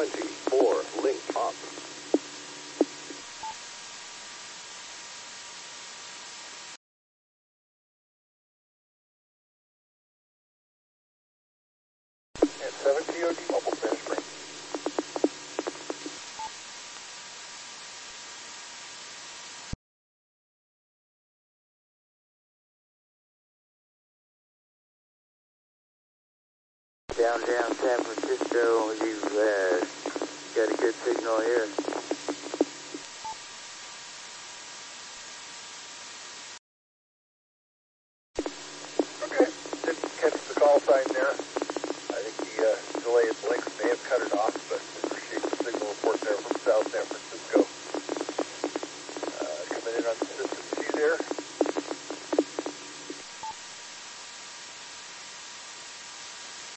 24, link up. And 7 TOD, mobile finish green. Downtown San Francisco, you've got a good signal here.